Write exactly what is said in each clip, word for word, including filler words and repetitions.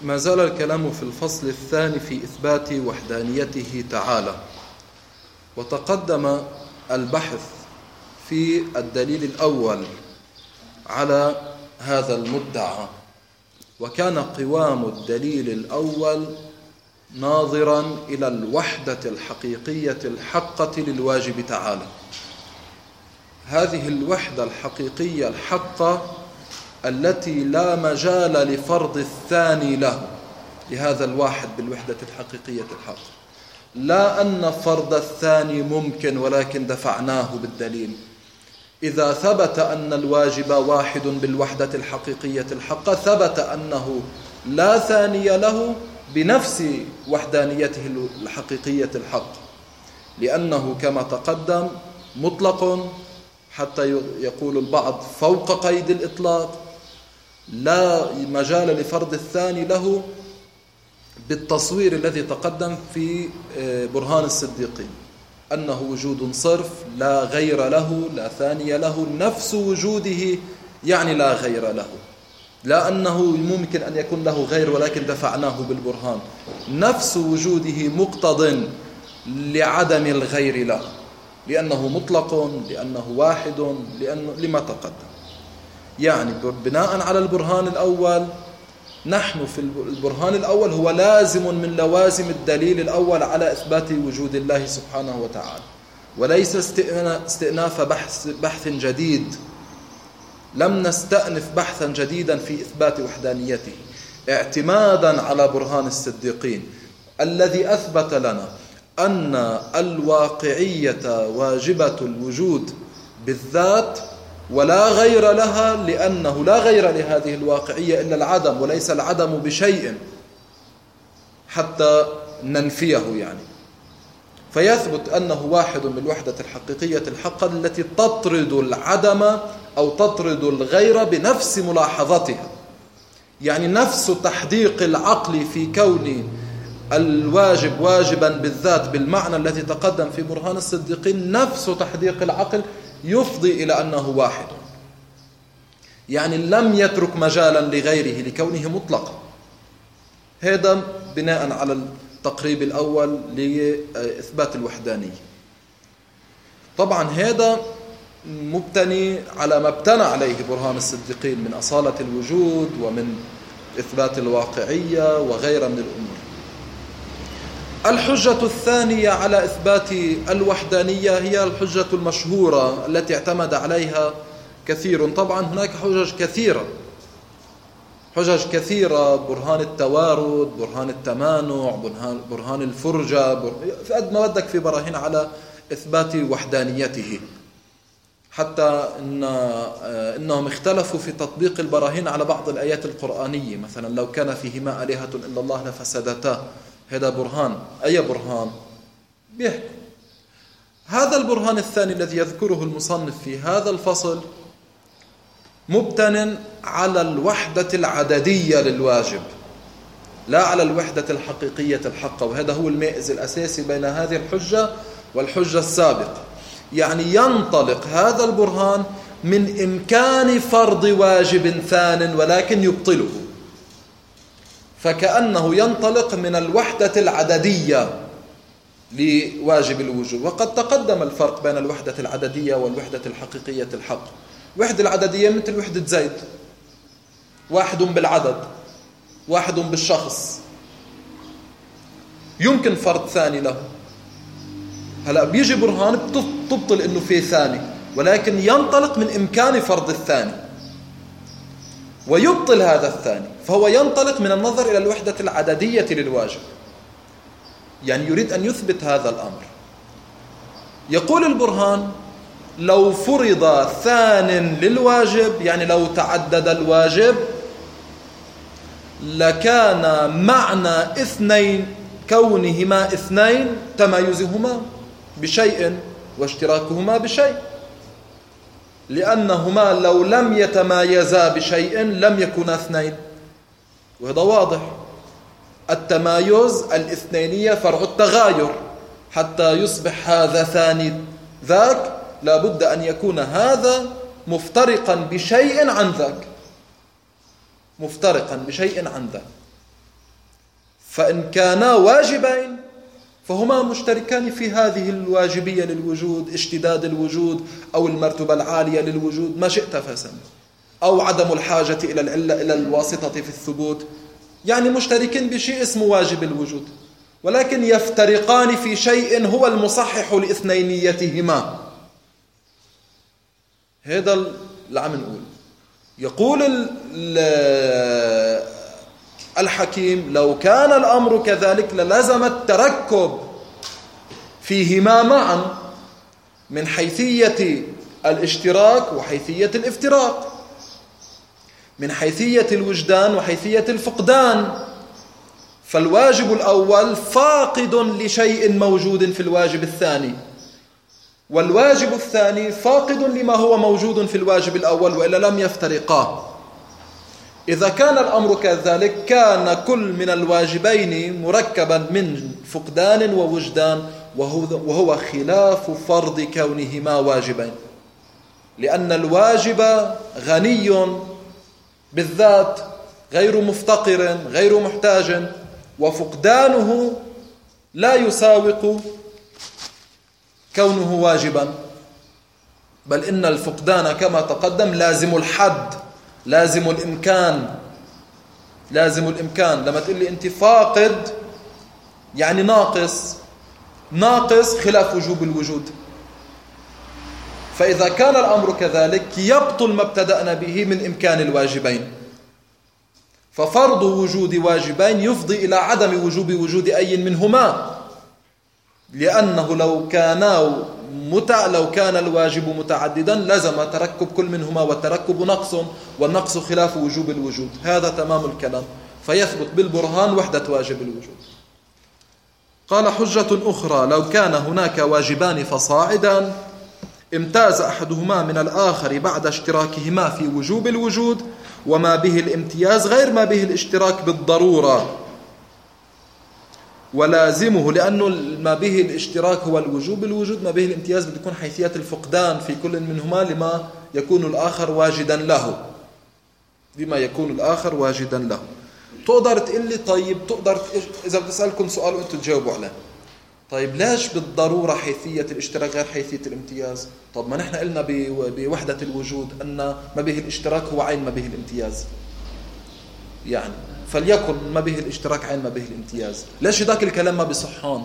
ما زال الكلام في الفصل الثاني في إثبات وحدانيته تعالى، وتقدم البحث في الدليل الأول على هذا المدعى، وكان قوام الدليل الأول ناظرا إلى الوحدة الحقيقية الحقة للواجب تعالى. هذه الوحدة الحقيقية الحقة التي لا مجال لفرض الثاني له، لهذا الواحد بالوحدة الحقيقية الحق، لا أن فرض الثاني ممكن ولكن دفعناه بالدليل. إذا ثبت أن الواجب واحد بالوحدة الحقيقية الحق، ثبت أنه لا ثاني له بنفس وحدانيته الحقيقية الحق، لأنه كما تقدم مطلق حتى يقول البعض فوق قيد الإطلاق، لا مجال لفرض الثاني له بالتصوير الذي تقدم في برهان الصديقين، أنه وجود صرف لا غير له لا ثاني له، نفس وجوده يعني لا غير له، لا أنه ممكن أن يكون له غير ولكن دفعناه بالبرهان، نفس وجوده مقتض لعدم الغير له، لأنه مطلق، لأنه واحد، لأنه لما تقدم. يعني بناء على البرهان الأول، نحن في البرهان الأول هو لازم من لوازم الدليل الأول على إثبات وجود الله سبحانه وتعالى، وليس استئناف بحث, بحث جديد. لم نستأنف بحثا جديدا في إثبات وحدانيته، اعتمادا على برهان الصديقين الذي أثبت لنا أن الواقعية واجبة الوجود بالذات ولا غير لها، لأنه لا غير لهذه الواقعية إلا العدم، وليس العدم بشيء حتى ننفيه يعني. فيثبت أنه واحد بالوحدة الحقيقية الحقة التي تطرد العدم أو تطرد الغير بنفس ملاحظتها، يعني نفس تحديق العقل في كون الواجب واجبا بالذات بالمعنى الذي تقدم في برهان الصديقين، نفس تحديق العقل يفضي إلى أنه واحد، يعني لم يترك مجالا لغيره لكونه مطلقا. هذا بناء على التقريب الأول لإثبات الوحدانية. طبعا هذا مبتني على ما ابتنى عليه برهان الصديقين من أصالة الوجود ومن إثبات الواقعية وغيرها من الأمور. الحجة الثانية على إثبات الوحدانية هي الحجة المشهورة التي اعتمد عليها كثير. طبعا هناك حجج كثيرة، حجج كثيرة، برهان التوارد، برهان التمانع، برهان, برهان الفرجة، في قد ما بدك في براهين على إثبات وحدانيته، حتى إن إنهم اختلفوا في تطبيق البراهين على بعض الآيات القرآنية. مثلا لو كان فيهما آلهة إلا الله لفسدتا، هذا برهان. أي برهان؟ بيحكي. هذا البرهان الثاني الذي يذكره المصنف في هذا الفصل مبتن على الوحدة العددية للواجب، لا على الوحدة الحقيقية الحقة، وهذا هو المائز الأساسي بين هذه الحجة والحجة السابقة. يعني ينطلق هذا البرهان من إمكان فرض واجب ثان ولكن يبطله، فكأنه ينطلق من الوحدة العددية لواجب الوجود. وقد تقدم الفرق بين الوحدة العددية والوحدة الحقيقية الحق. الوحدة العددية مثل وحدة زيد، واحد بالعدد، واحد بالشخص، يمكن فرض ثاني له. هلأ بيجي برهان بتبطل إنه في ثاني، ولكن ينطلق من إمكان فرض الثاني ويبطل هذا الثاني، فهو ينطلق من النظر إلى الوحدة العددية للواجب، يعني يريد أن يثبت هذا الأمر. يقول البرهان لو فرض ثان للواجب، يعني لو تعدد الواجب، لكان معنى اثنين كونهما اثنين تمايزهما بشيء واشتراكهما بشيء، لأنهما لو لم يتمايزا بشيء لم يكونا اثنين، وهذا واضح. التمايز الاثنينية فرع التغاير، حتى يصبح هذا ثاني ذاك لابد أن يكون هذا مفترقا بشيء عن ذاك، مفترقا بشيء عن ذاك. فإن كانا واجبين فهما مشتركان في هذه الواجبية للوجود، اشتداد الوجود أو المرتبة العالية للوجود، ما شئت فسمي، أو عدم الحاجة إلى العلة إلى الواسطة في الثبوت، يعني مشتركين بشيء اسمه واجب الوجود، ولكن يفترقان في شيء هو المصحح لاثنينيتهما. هذا اللي عم نقول. يقول الحكيم لو كان الأمر كذلك للزم التركب فيهما معا من حيثية الاشتراك وحيثية الافتراق، من حيثية الوجدان وحيثية الفقدان. فالواجب الأول فاقد لشيء موجود في الواجب الثاني، والواجب الثاني فاقد لما هو موجود في الواجب الأول، وإلا لم يفترقا. إذا كان الأمر كذلك كان كل من الواجبين مركبا من فقدان ووجدان، وهو خلاف فرض كونهما واجبين، لأن الواجب غني بالذات غير مفتقر غير محتاج، وفقدانه لا يساوق كونه واجبا، بل إن الفقدان كما تقدم لازم الحد، لازم الإمكان، لازم الإمكان. لما تقول لي أنت فاقد يعني ناقص، ناقص خلاف وجوب الوجود. فإذا كان الأمر كذلك يبطل ما ابتدأنا به من إمكان الواجبين، ففرض وجود واجبين يفضي إلى عدم وجوب وجود أي منهما، لأنه لو كان متع لو كان الواجب متعددا لزم تركب كل منهما، والتركب نقص، والنقص خلاف وجوب الوجود. هذا تمام الكلام، فيثبت بالبرهان وحدة واجب الوجود. قال حجة أخرى: لو كان هناك واجبان فصاعدا امتاز أحدهما من الآخر بعد اشتراكهما في وجوب الوجود، وما به الامتياز غير ما به الاشتراك بالضرورة، ولازمه، لأنه ما به الاشتراك هو الوجوب الوجود، ما به الامتياز بده يكون حيثية الفقدان في كل منهما لما يكون الآخر واجدا له، لما يكون الآخر واجدا له. تقدر تقول لي طيب، تقدر إذا بتسألكم سؤال وأنتم تجاوبوا عليه، طيب ليش بالضرورة حيثية الاشتراك غير حيثية الامتياز؟ طب ما نحن قلنا بوحدة الوجود أن ما به الاشتراك هو عين ما به الامتياز، يعني فليكن ما به الاشتراك عين ما به الامتياز. ليش ذاك الكلام ما بصحان؟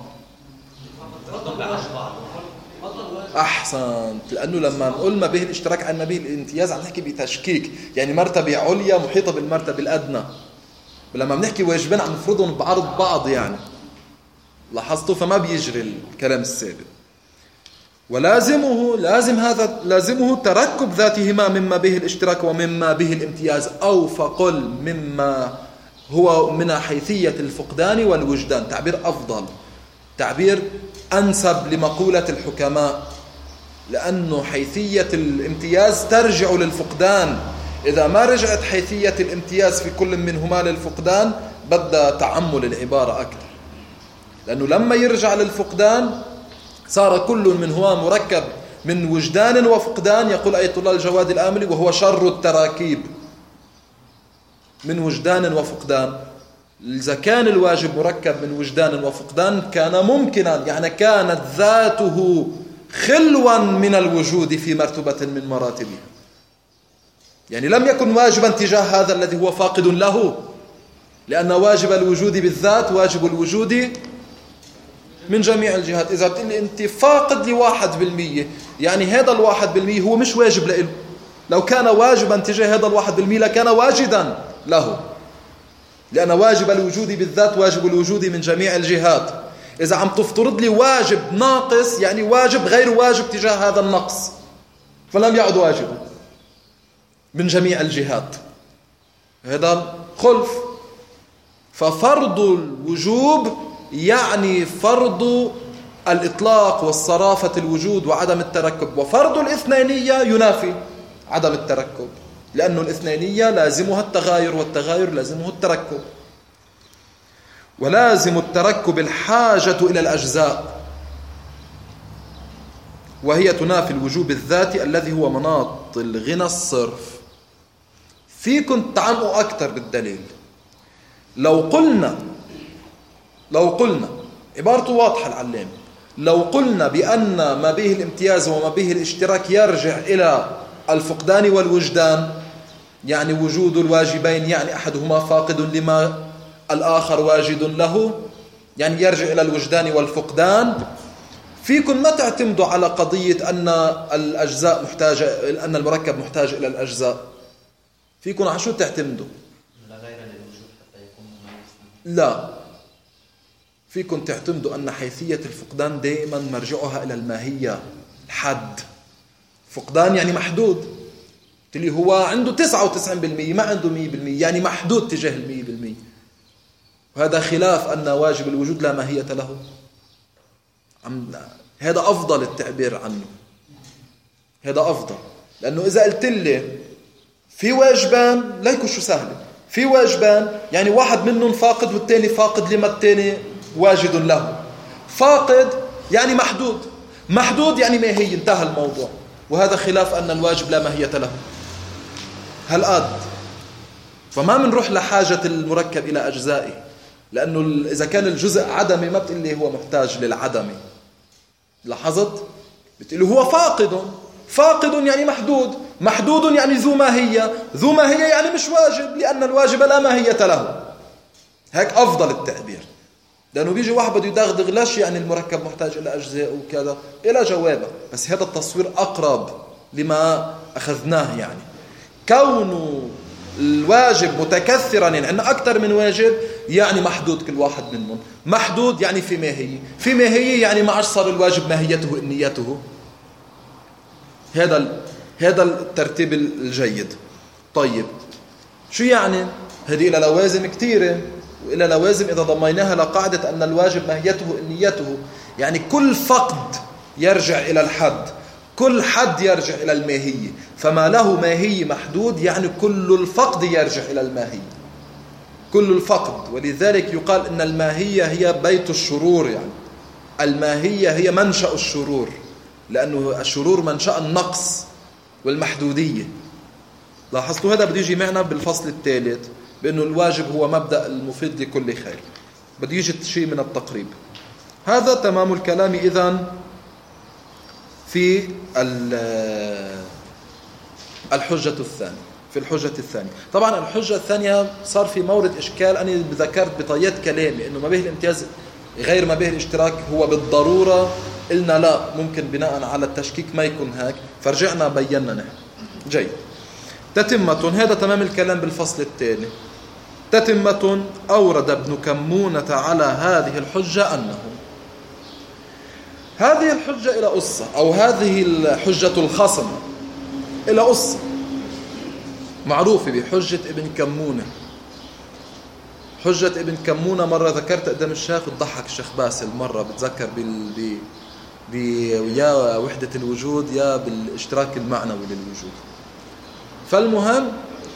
أحسنت، لأنه لما نقول ما به الاشتراك عين ما به الامتياز عم نحكي بتشكيك، يعني مرتبة عليا محيطة بالمرتبة الأدنى. لما بنحكي واجبين عم نفرضهم بعرض بعض، يعني لاحظتوا؟ فما بيجري الكلام السابق. ولازمه لازم هذا لازمه تركب ذاتهما مما به الاشتراك ومما به الامتياز، أو فقل مما هو من حيثية الفقدان والوجدان. تعبير أفضل، تعبير أنسب لمقولة الحكماء، لأنه حيثية الامتياز ترجع للفقدان. إذا ما رجعت حيثية الامتياز في كل منهما للفقدان بدأ تعمل العبارة أكثر، لأنه لما يرجع للفقدان صار كل منهما مركب من وجدان وفقدان. يقول آية الله الجواد الآملي: وهو شر التراكيب، من وجدان وفقدان. إذا كان الواجب مركب من وجدان وفقدان كان ممكنا، يعني كانت ذاته خلوا من الوجود في مرتبة من مراتبه، يعني لم يكن واجبا تجاه هذا الذي هو فاقد له، لأن واجب الوجود بالذات واجب الوجود من جميع الجهات. إذا بتقول لي أنت فاقد لواحد بالمية، يعني هذا الواحد بالمية هو مش واجب له. لو كان واجبا تجاه هذا الواحد بالمية لكان واجدا له، لأن واجب الوجود بالذات واجب الوجود من جميع الجهات. إذا عم تفترض لي واجب ناقص، يعني واجب غير واجب تجاه هذا النقص، فلم يعد واجبا من جميع الجهات، هذا خلف. ففرض الوجوب يعني فرض الإطلاق والصرافة الوجود وعدم التركب، وفرض الاثنينية ينافي عدم التركب، لأن الاثنينية لازمها التغاير، والتغاير لازمه التركب. ولازم التركب الحاجة إلى الأجزاء، وهي تنافي الوجوب الذاتي الذي هو مناط الغنى الصرف. فيكم تعمقوا أكثر بالدليل. لو قلنا لو قلنا عبارته واضحة العلام، لو قلنا بأن ما به الامتياز وما به الاشتراك يرجع إلى الفقدان والوجدان، يعني وجود الواجبين، يعني أحدهما فاقد لما الآخر واجد له، يعني يرجع إلى الوجدان والفقدان. فيكم ما تعتمدوا على قضية أن الأجزاء محتاجة، أن المركب محتاج إلى الأجزاء. فيكم على شو تعتمدوا؟ لا غير للوجود حتى يكون مميز. لا، فيكم تعتمدوا أن حيثية الفقدان دائما مرجعها إلى الماهية، الحد. فقدان يعني محدود، اللي هو عنده تسعة وتسعين بالمئة، ما عنده مية بالمئة، يعني محدود تجاه المية بالمئة. وهذا خلاف أن واجب الوجود لا ماهية له. هذا أفضل التعبير عنه، هذا أفضل. لأنه إذا قلت لي في واجبان، ليكو شو سهل، في واجبان يعني واحد منهم فاقد والتاني فاقد لما التاني واجد له. فاقد يعني محدود، محدود يعني ماهية، انتهى الموضوع. وهذا خلاف أن الواجب لا ماهية له. هل قد فما منروح لحاجة المركب إلى أجزائه، لأنه إذا كان الجزء عدمي ما بتقول لي هو محتاج للعدمي. لاحظت؟ بتقول له هو فاقد، فاقد يعني محدود، محدود يعني ذو ماهية، ذو ماهية يعني مش واجب، لأن الواجب لا ماهية له. هيك أفضل التعبير. لأنه بيجي واحد بده يدغدغ ليش يعني المركب محتاج إلى أجزاء وكذا، إلى جوابه، بس هذا التصوير أقرب لما أخذناه. يعني كونه الواجب متكثرا، يعني عندنا أكثر من واجب، يعني محدود كل واحد منهم. محدود يعني في ماهية، في ماهية يعني ما عادش صار الواجب ماهيته نيته. هذا هذا الترتيب الجيد. طيب شو يعني؟ هذه إلى لوازم كثيرة، وإلى لوازم إذا ضميناها لقاعدة أن الواجب ماهيته نيته، يعني كل فقد يرجع إلى الحد، كل حد يرجع إلى الماهية. فما له ماهية محدود يعني كل الفقد يرجع إلى الماهية، كل الفقد. ولذلك يقال إن الماهية هي بيت الشرور، يعني الماهية هي منشأ الشرور، لأنه الشرور منشأ النقص والمحدودية. لاحظتوا هذا بده يجي معنا بالفصل الثالث، بأنه الواجب هو مبدأ المفيد لكل خير. بده يجي شيء من التقريب. هذا تمام الكلام إذن في الحجة الثانية. في الحجة الثانية طبعا الحجة الثانية صار في مورد إشكال. أنا ذكرت بطيات كلامي إنه ما به الامتياز غير ما به الاشتراك هو بالضرورة. قلنا لا، ممكن بناء على التشكيك ما يكون هيك، فرجعنا بينا نحن. جيد. تتمة، هذا تمام الكلام بالفصل الثاني. تتمة، أورد ابن كمونة على هذه الحجة أنه هذه الحجة إلى قصة، أو هذه الحجة الخصم إلى قصة معروفة بحجة ابن كمونة. حجة ابن كمونة مرة ذكرت قدام الشيخ وضحك الشيخ باسل مرة، بتذكر بال ب ب يا وحدة الوجود يا بالاشتراك المعنوي للوجود. فالمهم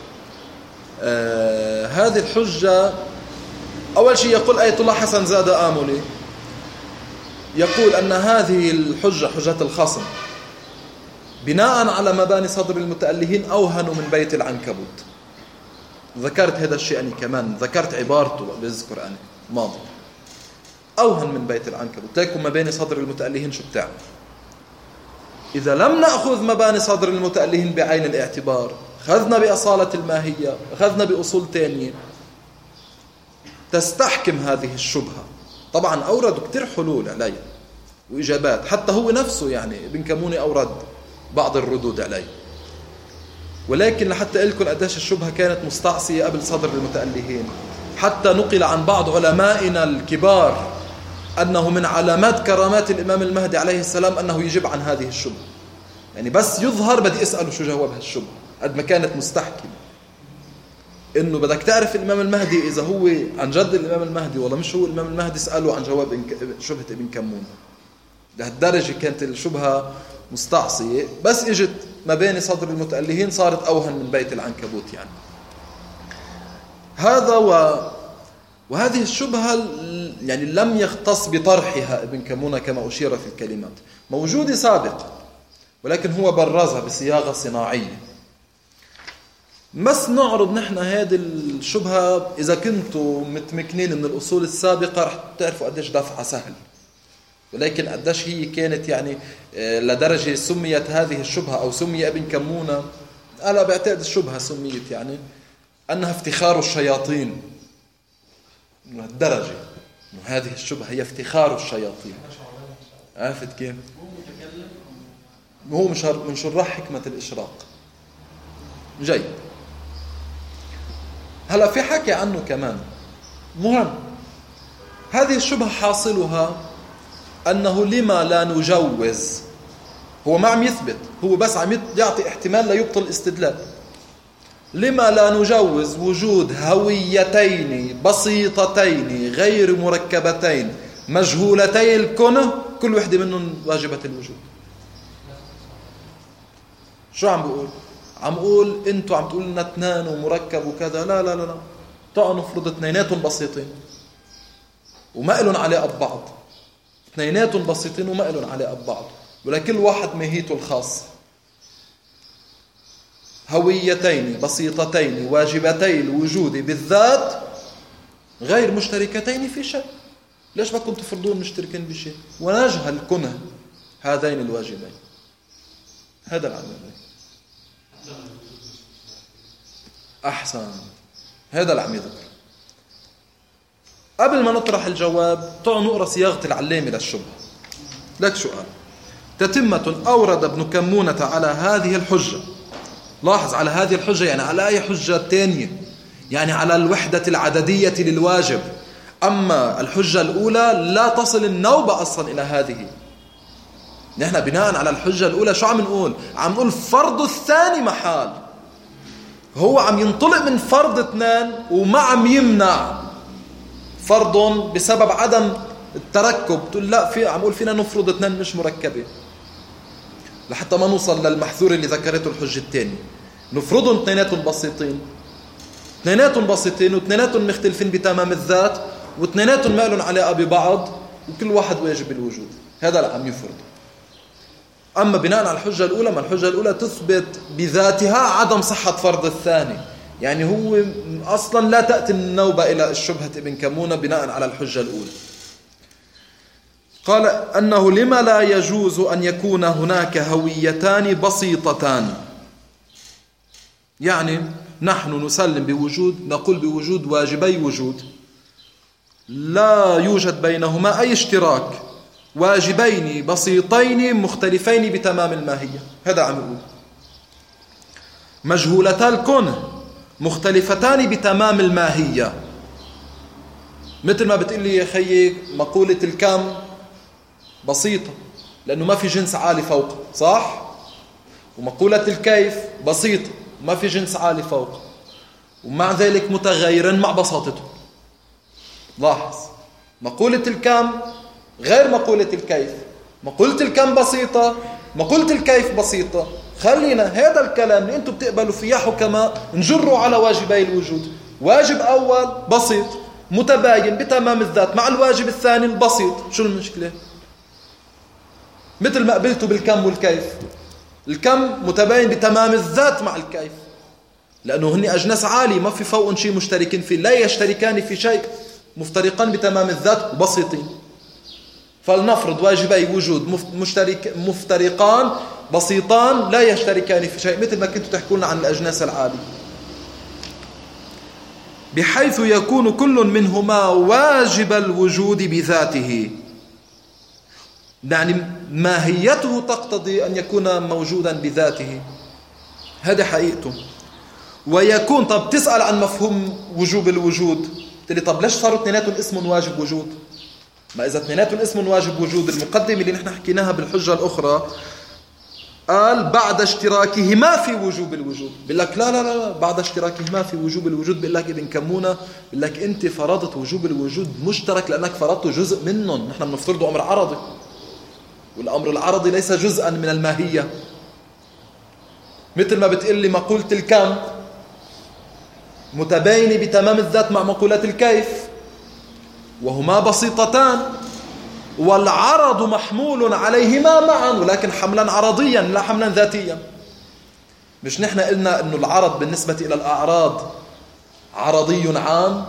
آه هذه الحجة أول شيء يقول آية الله حسن زاد آملي، يقول أن هذه الحجة حجة الخصم بناء على مباني صدر المتألهين أوهن من بيت العنكبوت. ذكرت هذا الشيء أنا كمان، ذكرت عبارته بذكر أنا ماضي. أوهن من بيت العنكبوت. تلاقوا مباني صدر المتألهين شو بتعمل؟ إذا لم نأخذ مباني صدر المتألهين بعين الاعتبار، أخذنا بأصالة الماهية، أخذنا بأصول تانية تستحكم هذه الشبهة. طبعا أوردوا كتير حلول عليه وإجابات، حتى هو نفسه يعني ابن كمونة أورد بعض الردود عليه، ولكن لحتى أقول لكم قديش الشبهة كانت مستعصية قبل صدر المتألهين. حتى نقل عن بعض علمائنا الكبار أنه من علامات كرامات الإمام المهدي عليه السلام أنه يجيب عن هذه الشبهة. يعني بس يظهر بدي أسأله شو جواب هالشبهة، قد ما كانت مستحكمة. إنه بدك تعرف الإمام المهدي إذا هو عن جد الإمام المهدي ولا مش هو الإمام المهدي، اسأله عن جواب شبهة ابن كمون. لهالدرجة كانت الشبهة مستعصية، بس إجت ما بين صدر المتألهين صارت أوهن من بيت العنكبوت. يعني هذا و... وهذه الشبهة يعني لم يختص بطرحها ابن كمونة كما أشير في الكلمات، موجودة سابقا، ولكن هو برزها بصياغة صناعية. بس نعرض نحن هذه الشبهة. إذا كنتوا متمكنين من الأصول السابقة رح تعرفوا قديش دفعها سهل، ولكن قديش هي كانت يعني لدرجة سميت هذه الشبهة أو سمي ابن كمونة. أنا بعتقد الشبهة سميت يعني أنها افتخار الشياطين، من الدرجة إنه هذه الشبهة هي افتخار الشياطين. عرفت كيف؟ هو من شراح حكمة الإشراق. جيد. هلا في حكي عنه كمان مهم. هذه الشبهة حاصلها أنه لما لا نجوز. هو ما عم يثبت، هو بس عم يعطي احتمال لا يبطل الاستدلال. لما لا نجوز وجود هويتين بسيطتين غير مركبتين مجهولتي الكنه كل وحدة منهم واجبة الوجود. شو عم بقول؟ عم قول انتوا عم تقول لنا اثنان ومركب وكذا. لا لا لا لا، تعالوا نفرض اثنيناتهم بسيطين وما لهم علاقة ببعض. اثنيناتهم بسيطين وما لهم علاقة ببعض، ولكل واحد ماهيته الخاص. هويتين بسيطتين واجبتي الوجود بالذات غير مشتركتين في شيء. ليش بدكم تفرضون مشتركين بشيء ونجهل كنه هذين الواجبين؟ هذا العمل. أحسن، هذا اللي عم يذكر. قبل ما نطرح الجواب تعالوا نقرأ صياغة العلامة للشبهة. لك شو قال؟ تتمة أورد ابن كمونة على هذه الحجة. لاحظ، على هذه الحجة يعني على أي حجة تانية؟ يعني على الوحدة العددية للواجب. أما الحجة الأولى لا تصل النوبة أصلا إلى هذه. نحن بناء على الحجة الأولى شو عم نقول؟ عم نقول فرض الثاني محال. هو عم ينطلق من فرض اثنان وما عم يمنع فرض بسبب عدم التركب. تقول لا، في عم نقول فينا نفرض اثنان مش مركبة لحتى ما نوصل للمحذور اللي ذكرته الحجة الثانية. نفرضهم اثنيناتهم بسيطين، اثنيناتهم بسيطين واثنيناتهم مختلفين بتمام الذات، واثنيناتهم ما لهم علاقة ببعض، وكل واحد واجب الوجود. هذا اللي عم يفرض. أما بناء على الحجة الأولى، ما الحجة الأولى تثبت بذاتها عدم صحة فرض الثاني. يعني هو أصلا لا تأتي النوبة إلى الشبهة ابن كمونة بناء على الحجة الأولى. قال أنه لما لا يجوز أن يكون هناك هويتان بسيطتان. يعني نحن نسلم بوجود، نقول بوجود واجبي وجود لا يوجد بينهما أي اشتراك، واجبين بسيطين مختلفين بتمام الماهية. هذا عم يقول مجهولتا الكنه مختلفتان بتمام الماهية. مثل ما بتقول لي يا خيي مقولة الكم بسيطة لأنه ما في جنس عالي فوق، صح؟ ومقولة الكيف بسيطة ما في جنس عالي فوق، ومع ذلك متغير مع بساطته. لاحظ، مقولة الكم غير مقولة الكيف. مقولة الكم بسيطة، مقولة الكيف بسيطة. خلينا هذا الكلام اللي انتم بتقبلوا فيه حكماء نجروا على واجبي الوجود. واجب أول بسيط متباين بتمام الذات مع الواجب الثاني البسيط. شو المشكلة؟ مثل ما قبلتوا بالكم والكيف. الكم متباين بتمام الذات مع الكيف لأنه هن أجناس عالية ما في فوقهم شيء مشتركين فيه، لا يشتركان في شيء، مفترقان بتمام الذات وبسيطين. فلنفرض واجبي وجود مشترك مفترقان بسيطان لا يشتركان في شيء، مثل ما كنتوا تحكون عن الأجناس العالية، بحيث يكون كل منهما واجب الوجود بذاته. يعني ماهيته تقتضي أن يكون موجودا بذاته، هذا حقيقته. ويكون، طب تسأل عن مفهوم وجوب الوجود، تقول لي طب ليش صاروا اثنيناتهم اسم واجب وجود؟ ما إذا اثنيناتهم اسم واجب وجود، المقدمة اللي نحن حكيناها بالحجة الأخرى قال بعد اشتراكهما في وجوب الوجود. بيقول لك لا لا لا بعد اشتراكهما في وجوب الوجود. بيقول لك ابن كمونة بيقول لك أنت فرضت وجوب الوجود مشترك لأنك فرضت جزء منهم. نحن بنفترضه أمر عرضي، والأمر العرضي ليس جزءا من الماهية. مثل ما بتقول لي مقولة الكم متباينة بتمام الذات مع مقولة الكيف، وهما بسيطتان، والعرض محمول عليهما معا ولكن حملا عرضيا لا حملا ذاتيا. مش نحن قلنا أنه العرض بالنسبة إلى الأعراض عرضي عام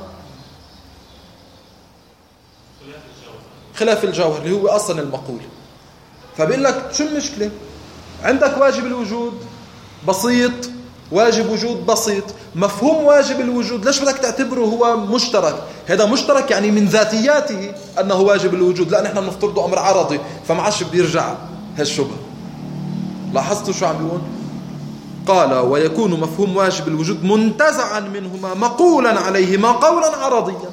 خلاف الجوهر اللي هو أصلا المقول. فبيقول لك شو المشكلة؟ عندك واجب الوجود بسيط، واجب وجود بسيط، مفهوم واجب الوجود ليش بدك تعتبره هو مشترك؟ هذا مشترك يعني من ذاتياته أنه واجب الوجود، لا نحن بنفترضه أمر عرضي، فما عادش بيرجع هالشبهة. لاحظتوا شو عم بيقول؟ قال ويكون مفهوم واجب الوجود منتزعا منهما مقولا عليهما قولا عرضيا.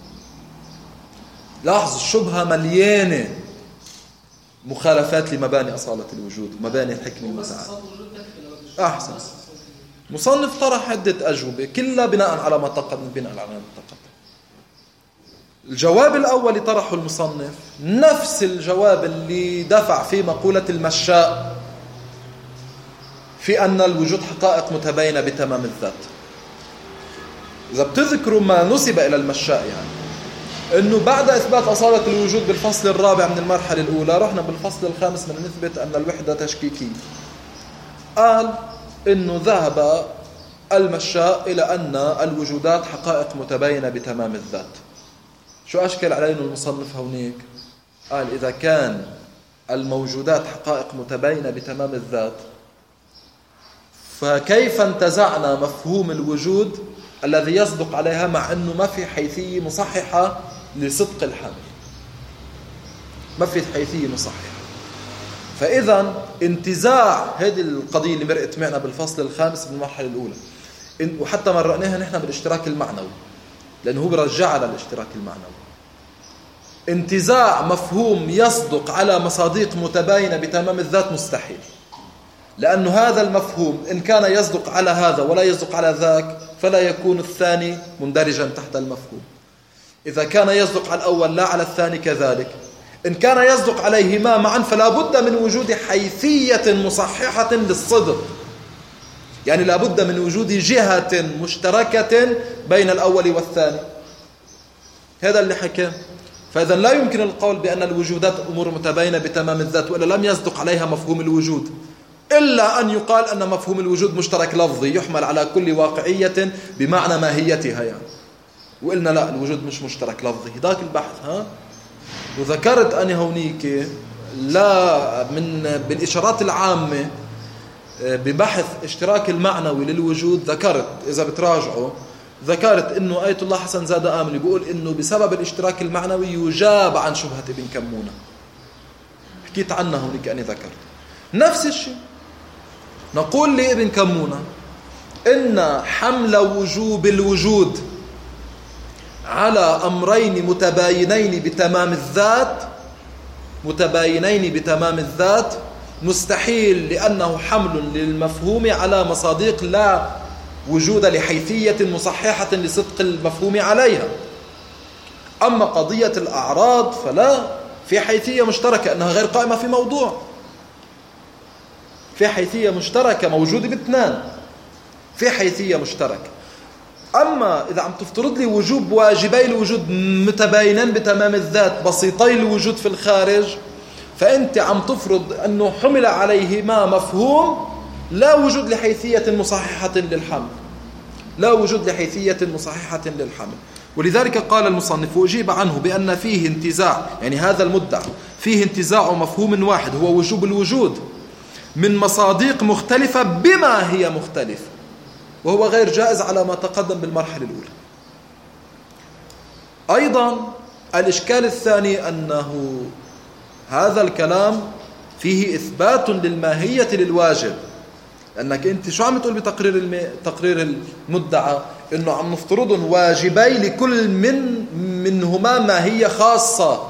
لاحظ الشبهة مليانة مخالفات لمباني أصالة الوجود، مباني الحكم المتعال. أحسن. مصنف طرح عدة أجوبة كلها بناء على ما تقدم بناء على ما تقدم. الجواب الأول طرحه المصنف نفس الجواب اللي دفع في مقولة المشاء في أن الوجود حقائق متباينة بتمام الذات. إذا بتذكروا ما نسب إلى المشاء يعني أنه بعد إثبات أصالة الوجود بالفصل الرابع من المرحلة الأولى رحنا بالفصل الخامس من نثبت أن الوحدة تشكيكية. قال أنه ذهب المشاء إلى أن الوجودات حقائق متباينة بتمام الذات. شو أشكل علينا المصنف هونيك؟ قال إذا كان الموجودات حقائق متباينة بتمام الذات فكيف انتزعنا مفهوم الوجود الذي يصدق عليها مع أنه ما في حيثية مصححة لصدق الحمل، ما في حيثية مصححة. فإذا انتزاع هذه القضية اللي مرقت معنا بالفصل الخامس من المرحلة الأولى وحتى مرقناها نحن بالاشتراك المعنوي لأنه هو برجع للاشتراك المعنوي، انتزاع مفهوم يصدق على مصادق متباينة بتمام الذات مستحيل، لأن هذا المفهوم إن كان يصدق على هذا ولا يصدق على ذاك فلا يكون الثاني مندرجا تحت المفهوم. إذا كان يصدق على الأول لا على الثاني كذلك. إن كان يصدق عليهما معا فلا بد من وجود حيثية مصححة للصدق، يعني لا بد من وجود جهة مشتركة بين الأول والثاني. هذا اللي حكاه. فإذا لا يمكن القول بأن الوجودات أمور متباينة بتمام الذات وإلا لم يصدق عليها مفهوم الوجود، إلا أن يقال أن مفهوم الوجود مشترك لفظي يحمل على كل واقعية بمعنى ماهيتها يعني. وقلنا لا الوجود مش مشترك لفظي. ذاك البحث ها وذكرت أنا هونيك لا من بالإشارات العامة ببحث اشتراك المعنوي للوجود ذكرت إذا بتراجعوا ذكرت إنه آية الله حسن زاد آمل بيقول إنه بسبب الاشتراك المعنوي يجاب عن شبهة ابن كمونة. حكيت عنها هونيك أنا ذكرت نفس الشيء. نقول لابن كمونة إن حمل وجوب الوجود على أمرين متباينين بتمام الذات متباينين بتمام الذات مستحيل، لأنه حمل للمفهوم على مصادق لا وجود لحيثية مصححة لصدق المفهوم عليها. أما قضية الأعراض فلا، في حيثية مشتركة أنها غير قائمة في موضوع، في حيثية مشتركة موجودة باثنان، في حيثية مشتركة. أما إذا عم تفترض لي وجوب واجبي الوجود متباينان بتمام الذات بسيطي الوجود في الخارج، فأنت عم تفرض أنه حمل عليهما مفهوم لا وجود لحيثية مصححة للحمل، لا وجود لحيثية مصححة للحمل. ولذلك قال المصنف وأجيب عنه بأن فيه انتزاع، يعني هذا المدعى فيه انتزاع مفهوم واحد هو وجوب الوجود من مصادق مختلفة بما هي مختلفة، وهو غير جائز على ما تقدم بالمرحلة الأولى. أيضا الإشكال الثاني أنه هذا الكلام فيه إثبات للماهية للواجب، لأنك أنت شو عم تقول بتقرير الم... تقرير المدعى إنه عم نفترض واجبي لكل من منهما ماهية خاصة،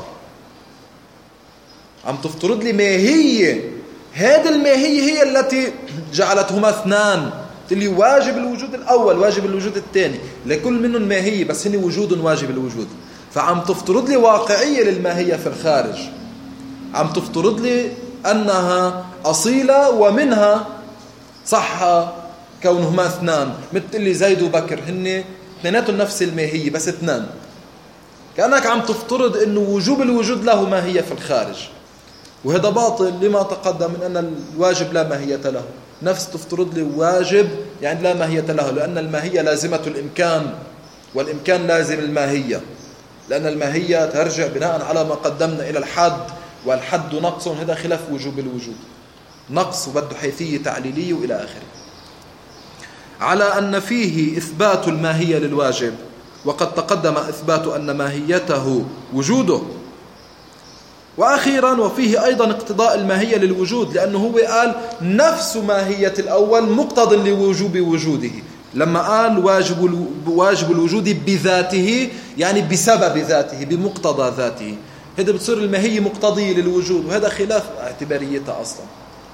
عم تفترض لي ماهية، هذه الماهية هي التي جعلتهما اثنان، اللي واجب الوجود الأول واجب الوجود الثاني لكل منهم ماهية بس هني وجود واجب الوجود. فعم تفترض لي واقعية للماهية في الخارج، عم تفترض لي أنها أصيلة ومنها صح كونهما اثنان، مثل اللي زيد وبكر هن اثنيناتهم نفس الماهية بس اثنان، كأنك عم تفترض أنه وجوب الوجود له ماهية في الخارج، وهذا باطل لما تقدم من أن الواجب لا ماهية له. نفس تفترض لي واجب يعني لا ماهية له، لأن الماهية لازمة الإمكان، والإمكان لازم الماهية، لأن الماهية ترجع بناء على ما قدمنا إلى الحد، والحد نقص، هذا خلاف وجوب الوجود، نقص وبده حيثية تعليلية وإلى آخره. على أن فيه إثبات الماهية للواجب، وقد تقدم إثبات أن ماهيته وجوده. وأخيرا وفيه أيضا اقتضاء الماهية للوجود، لأنه هو قال نفس ماهية الأول مقتض لوجوب وجوده، لما قال واجب واجب الوجود بذاته يعني بسبب ذاته بمقتضى ذاته، هذا بتصير الماهية مقتضية للوجود، وهذا خلاف اعتباريتها أصلا.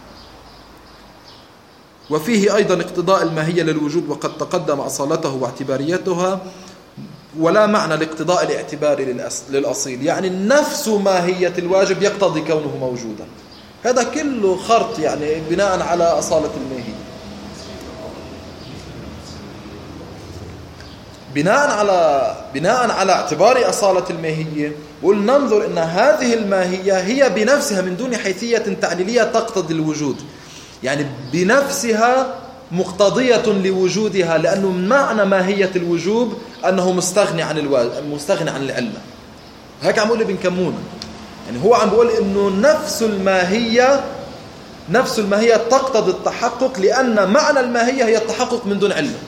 وفيه أيضا اقتضاء الماهية للوجود، وقد تقدم أصالته واعتباريتها، ولا معنى لاقتضاء الاعتبار للأصيل، يعني نفس ماهية الواجب يقتضي كونه موجودا. هذا كله خرط يعني بناء على أصالة الماهية، بناء على بناء على اعتبار أصالة الماهية. ولننظر أن هذه الماهية هي بنفسها من دون حيثية تعليلية تقتضي الوجود، يعني بنفسها مقتضية لوجودها، لأنه معنى ماهية الوجوب أنه مستغني عن الواجب، مستغني عن العلة. هيك عم بقول ابن كمونة، يعني هو عم بقول إنه نفس الماهية نفس الماهية تقتضي التحقق، لأن معنى الماهية هي التحقق من دون علة،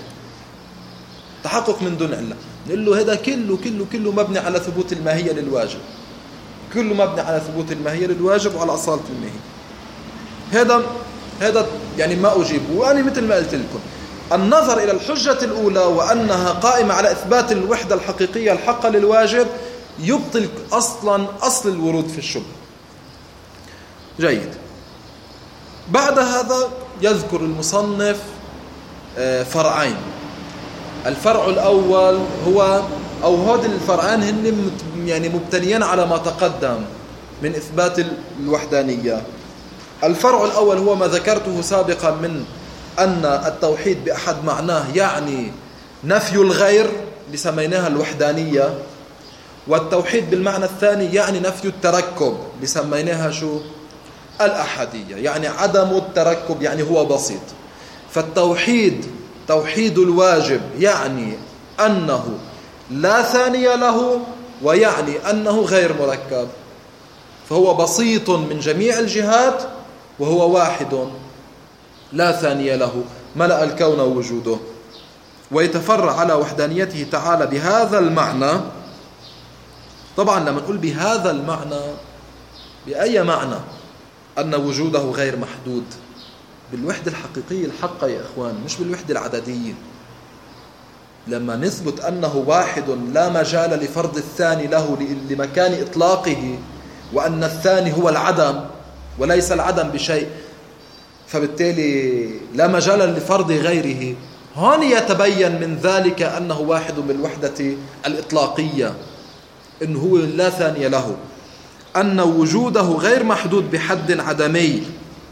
تحقق من دون علة. نقول له هذا كله كله كله مبني على ثبوت الماهية للواجب، كله مبني على ثبوت الماهية للواجب وعلى أصالة الماهية. هذا هذا يعني ما أجيب. وأنا مثل ما قلت لكم النظر إلى الحجة الأولى وأنها قائمة على إثبات الوحدة الحقيقية الحقة للواجب يبطل أصلا أصل الورود في الشبه. جيد. بعد هذا يذكر المصنف فرعين. الفرع الأول هو أو هذه الفرعان هن يعني مبتنيان على ما تقدم من إثبات الوحدانية. الفرع الأول هو ما ذكرته سابقا من أن التوحيد بأحد معناه يعني نفي الغير لسميناها الوحدانية، والتوحيد بالمعنى الثاني يعني نفي التركب لسميناها شو؟ الأحدية، يعني عدم التركب، يعني هو بسيط. فالتوحيد توحيد الواجب يعني أنه لا ثاني له، ويعني أنه غير مركب، فهو بسيط من جميع الجهات، وهو واحد لا ثاني له ملأ الكون وجوده. ويتفرع على وحدانيته تعالى بهذا المعنى. طبعا لما نقول بهذا المعنى بأي معنى؟ أن وجوده غير محدود بالوحدة الحقيقية الحقة يا إخوان، مش بالوحدة العددية. لما نثبت أنه واحد لا مجال لفرض الثاني له لمكان إطلاقه، وأن الثاني هو العدم وليس العدم بشيء، فبالتالي لا مجال لفرض غيره. هون يتبين من ذلك أنه واحد بالوحدة الإطلاقية، إنه هو لا ثاني له، أن وجوده غير محدود بحد عدمي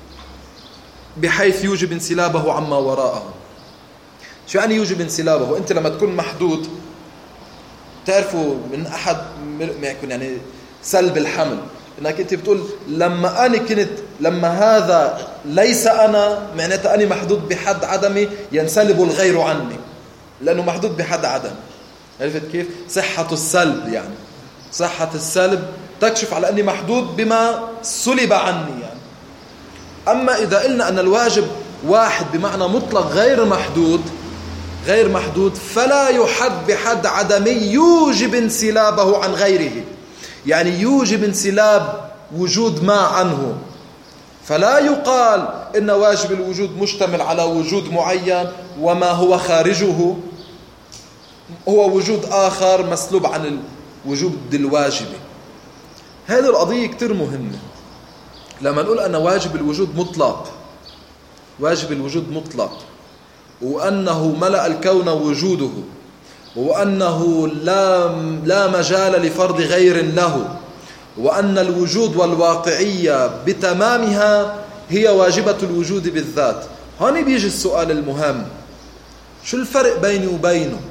بحيث يوجب انسلابه عما وراءه. شو يعني يوجب انسلابه؟ أنت لما تكون محدود تعرفوا من أحد ما يكون يعني سلب الحمل، انك انت بتقول لما انا كنت لما هذا ليس انا، معناتها انا محدود بحد عدمي، ينسلب الغير عني لانه محدود بحد عدم. عرفت كيف؟ صحة السلب، يعني صحة السلب تكشف على اني محدود بما سلب عني يعني. اما اذا قلنا ان الواجب واحد بمعنى مطلق غير محدود غير محدود فلا يحد بحد عدمي يوجب انسلابه عن غيره، يعني يوجب انسلاب وجود ما عنه. فلا يقال إن واجب الوجود مشتمل على وجود معين وما هو خارجه هو وجود آخر مسلوب عن الوجود الواجب. هذه القضية كتير مهمة. لما نقول أن واجب الوجود مطلق واجب الوجود مطلق وأنه ملأ الكون وجوده، وأنه لا لا مجال لفرض غير له، وأن الوجود والواقعية بتمامها هي واجبة الوجود بالذات. هون بيجي السؤال المهم، شو الفرق بيني وبينه؟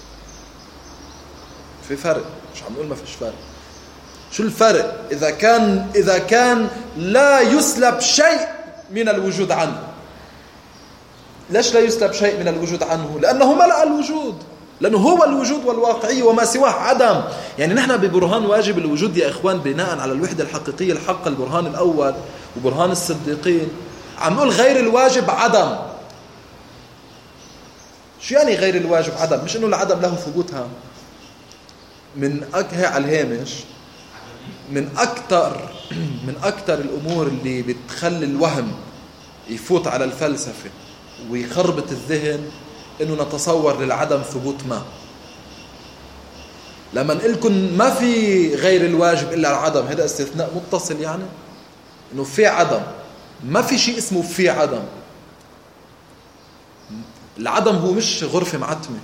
في فرق، مش عم نقول ما فيش فرق. شو الفرق إذا كان إذا كان لا يسلب شيء من الوجود عنه؟ ليش لا يسلب شيء من الوجود عنه؟ لأنه ملأ الوجود، لأنه هو الوجود والواقعي وما سواه عدم. يعني نحن ببرهان واجب الوجود يا إخوان بناء على الوحدة الحقيقية الحق، البرهان الأول وبرهان الصديقين، عم نقول غير الواجب عدم. شو يعني غير الواجب عدم؟ مش إنه العدم له ثبوتها. من أكه على الهامش، من أكتر من أكتر الأمور اللي بتخلي الوهم يفوت على الفلسفة ويخربط الذهن إنه نتصور للعدم ثبوت ما. لما نقولكم ما في غير الواجب إلا العدم، هذا استثناء متصل، يعني إنه في عدم، ما في شيء اسمه في عدم. العدم هو مش غرفة معتمة،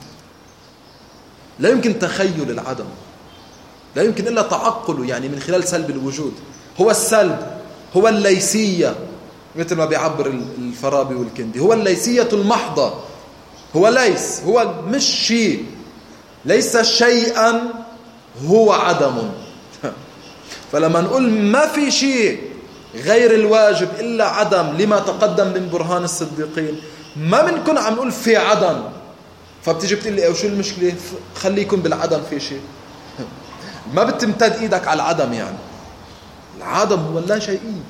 لا يمكن تخيل العدم، لا يمكن إلا تعقله، يعني من خلال سلب الوجود. هو السلب، هو الليسية، مثل ما بيعبر الفارابي والكندي، هو الليسية المحضة. هو ليس، هو مش شيء، ليس شيئا، هو عدم. فلما نقول ما في شيء غير الواجب إلا عدم لما تقدم من برهان الصديقين، ما بنكون عم نقول في عدم. فبتيجي بتقول لي شو المشكلة؟ خليكم بالعدم في شيء. ما بتمتد ايدك على العدم، يعني العدم هو اللا شيئي.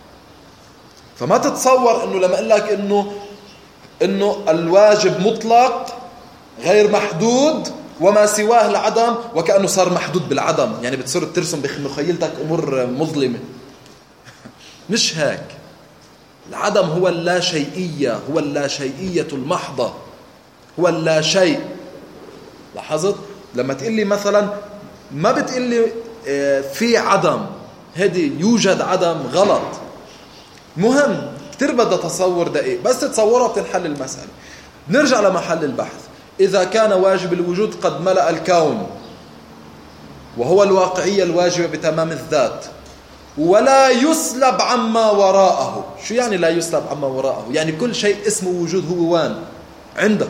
فما تتصور انه لما اقول لك انه انه الواجب مطلق غير محدود وما سواه العدم، وكأنه صار محدود بالعدم، يعني بتصير ترسم بمخيلتك امور مظلمة. مش هيك. العدم هو اللا شيئية، هو اللا شيئية المحضة، هو اللا شيء. لاحظت؟ لما تقول لي مثلا، ما بتقول لي في عدم، هذه يوجد عدم، غلط. مهم كتير بدها تصور دقيق، بس تتصورها بتنحل المسألة. نرجع لمحل البحث. إذا كان واجب الوجود قد ملأ الكون، وهو الواقعية الواجبة بتمام الذات، ولا يسلب عما وراءه. شو يعني لا يسلب عما وراءه؟ يعني كل شيء اسمه وجود هو وين؟ عنده.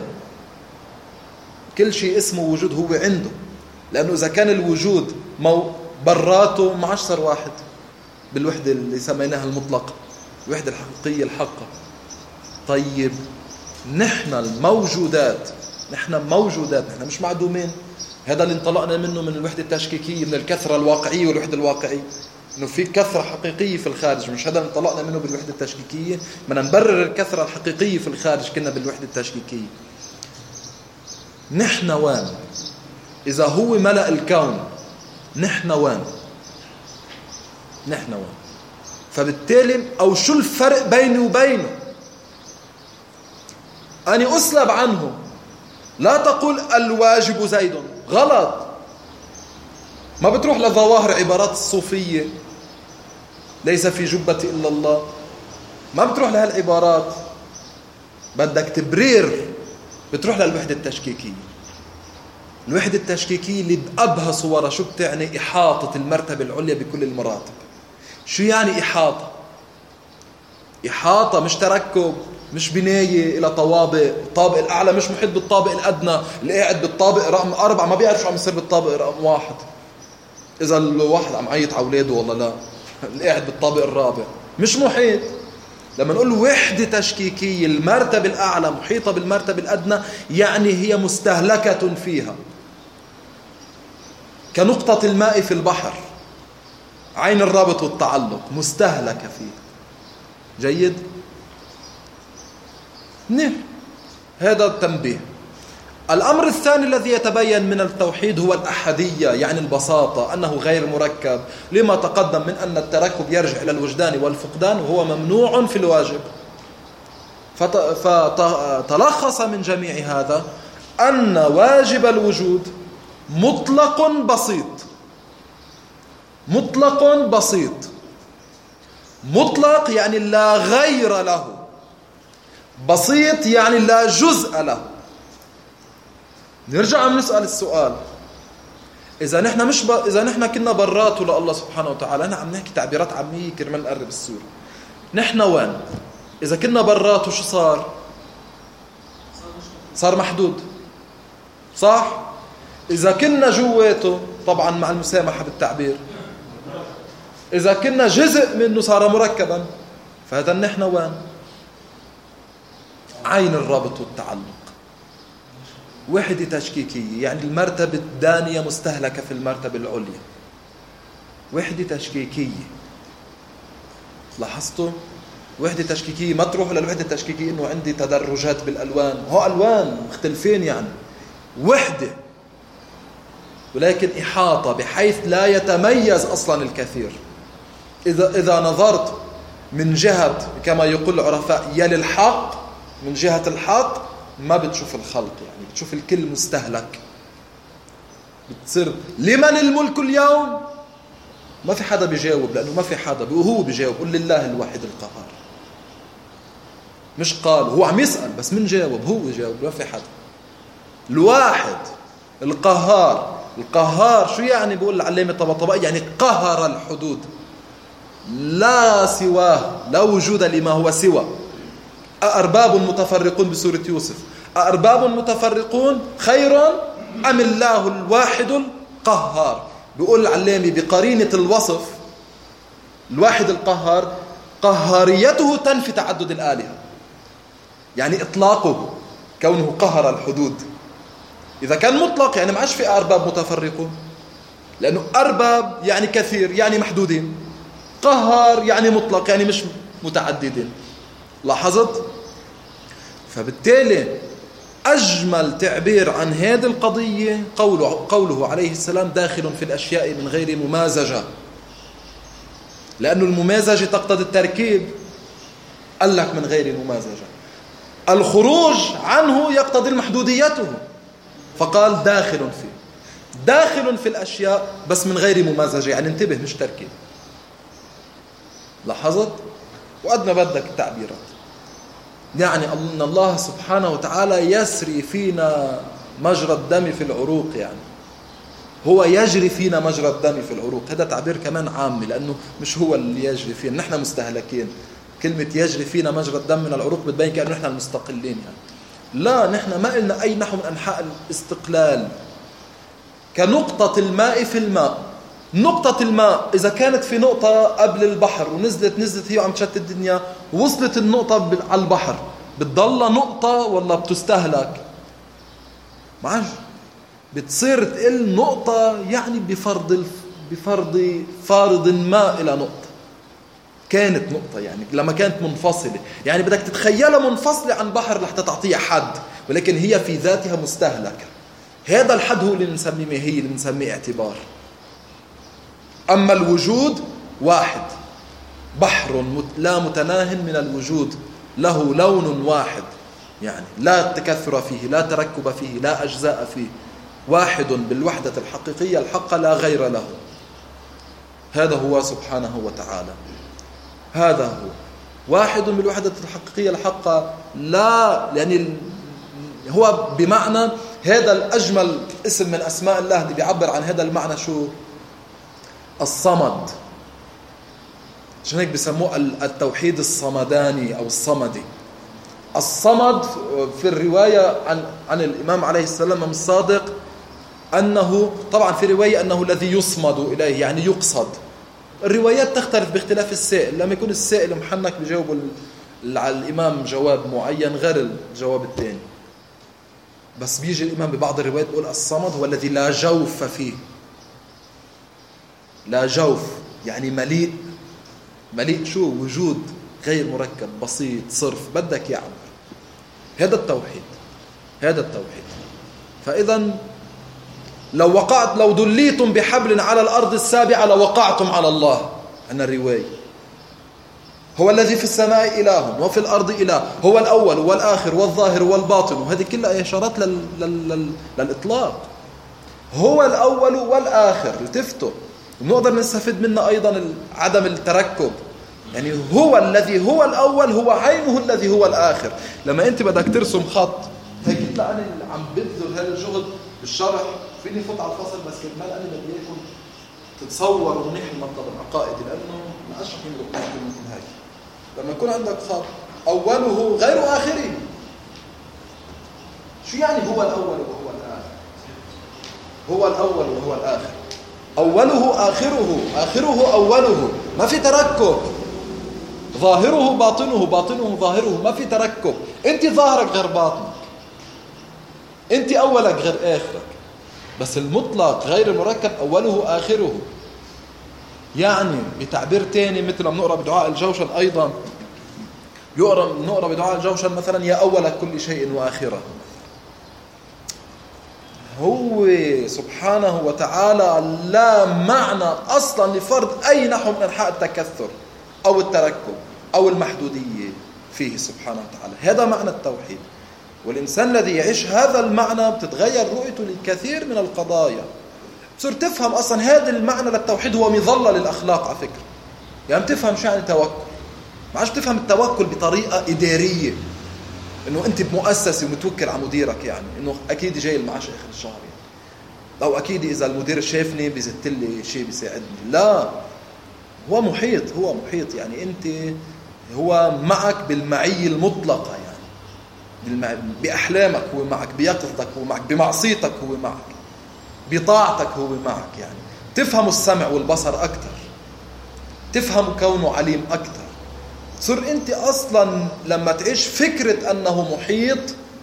كل شيء اسمه وجود هو عنده، لأنه إذا كان الوجود مو براته ما عادش صار واحد بالوحدة اللي سميناها المطلقة، الوحدة الحقيقية الحقة. طيب نحن الموجودات، نحن موجودات، نحن مش معدومين. هذا اللي انطلقنا منه من الوحدة التشكيكية، من الكثرة الواقعية والوحدة الواقعية، إنه في كثرة حقيقية في الخارج. مش هذا اللي انطلقنا منه بالوحدة التشكيكية؟ بدنا نبرر الكثرة الحقيقية في الخارج، كنا بالوحدة التشكيكية. نحن وين؟ إذا هو ملأ الكون، نحن وين؟ نحن وين؟ فبالتالي أو شو الفرق بيني وبينه؟ أنا أسلب عنه. لا تقول الواجب زيد، غلط. ما بتروح لظواهر عبارات الصوفية، ليس في جبة إلا الله، ما بتروح لهالعبارات. بدك تبرير، بتروح للوحدة التشكيكية. الوحدة التشكيكية اللي بأبهى صورة شو بتعني؟ إحاطة المرتبة العليا بكل المراتب. شو يعني إحاطة؟ إحاطة مش تركب، مش بناية إلى طوابق. الطابق الأعلى مش محيط بالطابق الأدنى. اللي قاعد بالطابق رقم أربعة ما بيعرف شو عم يصير بالطابق رقم واحد، إذا الواحد عم عيط على أولاده والله لا. اللي قاعد بالطابق الرابع مش محيط. لما نقول وحدة تشكيكية، المرتبة الأعلى محيطة بالمرتبة الأدنى، يعني هي مستهلكة فيها، كنقطة الماء في البحر، عين الرابط والتعلق، مستهلكة فيها. جيد؟ نه هذا التنبيه. الأمر الثاني الذي يتبين من التوحيد هو الأحدية، يعني البساطة، أنه غير مركب، لما تقدم من أن التركب يرجع إلى الوجدان والفقدان، وهو ممنوع في الواجب. فتلخص من جميع هذا أن واجب الوجود مطلق بسيط. مطلق بسيط. مطلق يعني لا غير له، بسيط يعني لا جزء له. نرجع عم نسأل السؤال، إذا نحن مش ب... إذا نحن كنا براته لله سبحانه وتعالى، أنا عم نحكي تعبيرات عامية كرمال نقرب الصورة. نحن وين؟ إذا كنا براته شو صار؟ صار محدود، صح؟ إذا كنا جواته، طبعا مع المسامحة بالتعبير، إذا كنا جزء منه صار مركبا، فهذا نحن وين؟ عين الربط والتعلق. وحدة تشكيكية يعني المرتبة الدانية مستهلكة في المرتبة العليا. وحدة تشكيكية، لاحظتوا؟ وحدة تشكيكية ما تروح للوحدة التشكيكية إنه عندي تدرجات بالألوان، هو ألوان مختلفين يعني وحدة، ولكن إحاطة بحيث لا يتميز أصلا الكثير. إذا إذا نظرت من جهة كما يقول العرفاء يلي الحق، من جهة الحق ما بتشوف الخلق، يعني بتشوف الكل مستهلك. بتصير لمن الملك اليوم؟ ما في حدا بيجاوب، لأنه ما في حدا، وهو بيجاوب قل لله الواحد القهار. مش قال هو عم يسأل بس من جاوب؟ هو يجاوب، ما في حدا. الواحد القهار. القهار شو يعني؟ بيقول العلامة طباطبائي يعني قهر الحدود، لا سواه، لا وجود لما هو سوى. أأرباب متفرقون بسورة يوسف، أأرباب متفرقون خير أم الله الواحد القهار. بيقول العلامة بقرينة الوصف الواحد القهار قهاريته تنفي تعدد الآلهة، يعني إطلاقه كونه قهر الحدود. إذا كان مطلق يعني ما عادش في أرباب متفرقون، لأنه أرباب يعني كثير يعني محدودين، قهار يعني مطلق يعني مش متعددين. لاحظت؟ فبالتالي أجمل تعبير عن هذه القضية قوله, قوله عليه السلام داخل في الأشياء من غير ممازجة، لأن الممازجة تقتضي التركيب، قال لك من غير ممازجة. الخروج عنه يقتضي محدوديته، فقال داخل فيه، داخل في الأشياء بس من غير ممازجة، يعني انتبه مش تركيب. لاحظت؟ وقد ما بدك التعبيرات، يعني أن الله سبحانه وتعالى يسري فينا مجرى الدم في العروق، يعني هو يجري فينا مجرى الدم في العروق. هذا تعبير كمان عامي، لأنه مش هو اللي يجري فينا، نحن مستهلكين. كلمة يجري فينا مجرى الدم من العروق بتبين كأنه نحن المستقلين، يعني لا، نحن ما قلنا أي نحو من أنحاء الاستقلال. كنقطة الماء في الماء، نقطة الماء إذا كانت في نقطة قبل البحر ونزلت نزلت هي وعم تشتت الدنيا ووصلت النقطة على البحر، بتضل نقطة ولا بتستهلك؟ معاش بتصير تقل نقطة، يعني بفرض بفرض فارض ما إلى نقطة كانت نقطة، يعني لما كانت منفصلة، يعني بدك تتخيلها منفصلة عن بحر لحتى تعطيها حد، ولكن هي في ذاتها مستهلكة. هذا الحد هو اللي نسميه هي اللي نسميه اعتبار. أما الوجود واحد، بحر لا متناه من الوجود، له لون واحد، يعني لا تكثر فيه، لا تركب فيه، لا أجزاء فيه، واحد بالوحدة الحقيقية الحقة لا غير له. هذا هو سبحانه وتعالى، هذا هو واحد بالوحدة الحقيقية الحقة، لا يعني هو بمعنى هذا الأجمل اسم من أسماء الله اللي بيعبر عن هذا المعنى. شو؟ الصمد. عشان هيك بيسموه التوحيد الصمداني أو الصمدي. الصمد في الرواية عن عن الإمام عليه السلام الصادق أنه طبعا في رواية أنه الذي يصمد إليه، يعني يقصد. الروايات تختلف باختلاف السائل، لما يكون السائل محنك بيجاوب على الإمام جواب معين غير الجواب الثاني، بس بيجي الإمام ببعض الروايات بيقول الصمد هو الذي لا جوف فيه. لا جوف يعني مليء، مليء شو؟ وجود غير مركب، بسيط، صرف، بدك يعبر. هذا التوحيد، هذا التوحيد. فإذا لو وقعت لو دليتم بحبل على الأرض السابعة لوقعتم على الله. عن الرواية هو الذي في السماء إله وفي الأرض إله، هو الأول والآخر والظاهر والباطن، وهذه كلها إشارات لل... لل... لل... للإطلاق. هو الأول والآخر، التفتوا ونقدر نستفيد منه أيضا عدم التركب، يعني هو الذي هو الأول هو عينه الذي هو الآخر. لما أنت بدك ترسم خط هيك لا أنا اللي عم ببذل هذا الشغل بالشرح، فيني فوت على الفصل بس كمان أنا بدي إياكم تتصوروا منيح المطلب العقائدي، لأنه ما أشرح لكم من هيك. لما يكون عندك خط أوله غير آخره، شو يعني هو الأول وهو الآخر؟ هو الأول وهو الآخر، أوله آخره، آخره أوله، ما في تركب. ظاهره باطنه باطنه ظاهره، ما في تركب. أنت ظاهرك غير باطنك، أنت أولك غير آخرك، بس المطلق غير المركب أوله آخره. يعني بتعبير تاني مثل ما بنقرأ بدعاء الجوشن أيضا، يقرأ نقرأ بدعاء الجوشن مثلا يا أول كل شيء وآخره. هو سبحانه وتعالى لا معنى أصلا لفرض أي نحو من أنحاء التكثر أو التركب أو المحدودية فيه سبحانه وتعالى. هذا معنى التوحيد. والإنسان الذي يعيش هذا المعنى بتتغير رؤيته للكثير من القضايا، بصير تفهم أصلا هذا المعنى للتوحيد هو مظلة للأخلاق على فكرة. يعني بتفهم شو يعني توكل، ما عادش بتفهم التوكل بطريقة إدارية إنه أنت بمؤسسة ومتوكل على مديرك، يعني إنه أكيد جاي المعاش آخر الشهر يعني، أو أكيد إذا المدير شافني بيزت لي شيء بيساعدني. لا، هو محيط، هو محيط يعني أنت هو معك بالمعية المطلقة، يعني بأحلامك هو معك، بيقظتك هو معك، بمعصيتك هو معك، بطاعتك هو معك. يعني تفهم السمع والبصر أكثر، تفهم كونه عليم أكثر. تصير أنت أصلا لما تعيش فكرة أنه محيط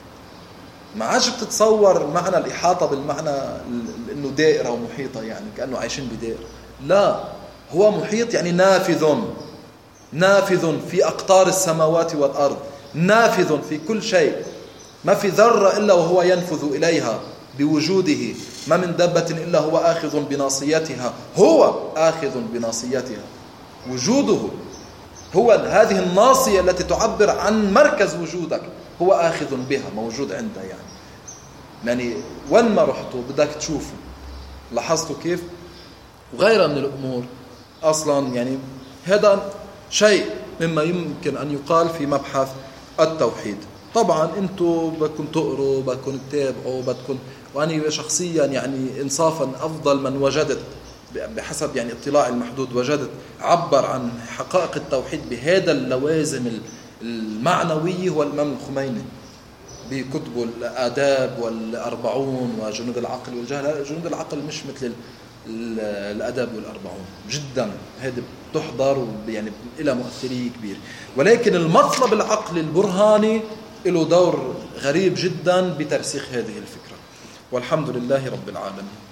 ما عادش بتتصور معنى الإحاطة بالمعنى أنه دائرة ومحيطة، يعني كأنه عايشين بدائرة. لا، هو محيط يعني نافذ، نافذ في أقطار السماوات والأرض، نافذ في كل شيء، ما في ذرة إلا وهو ينفذ إليها بوجوده، ما من دابة إلا هو آخذ بناصيتها، هو آخذ بناصيتها، وجوده هو هذه الناصية التي تعبر عن مركز وجودك، هو آخذ بها، موجود عندها. يعني يعني وين ما رحتوا بدك تشوفوا، لاحظتوا كيف؟ وغيرها من الأمور أصلا. يعني هذا شيء مما يمكن أن يقال في مبحث التوحيد. طبعا أنتوا بدكم تقروا، بدكم تتابعوا، بدكم، وأنا شخصيا يعني إنصافا أفضل من وجدت بحسب يعني اطلاعي المحدود وجدت عبر عن حقائق التوحيد بهذا اللوازم المعنوية هو الإمام الخميني بكتبه الآداب والأربعون وجنود العقل والجهل. جنود العقل مش مثل الأدب والأربعون جدا، هذه بتحضر يعني إلى مؤثرية كبير، ولكن المطلب العقل البرهاني له دور غريب جدا بترسيخ هذه الفكرة. والحمد لله رب العالمين.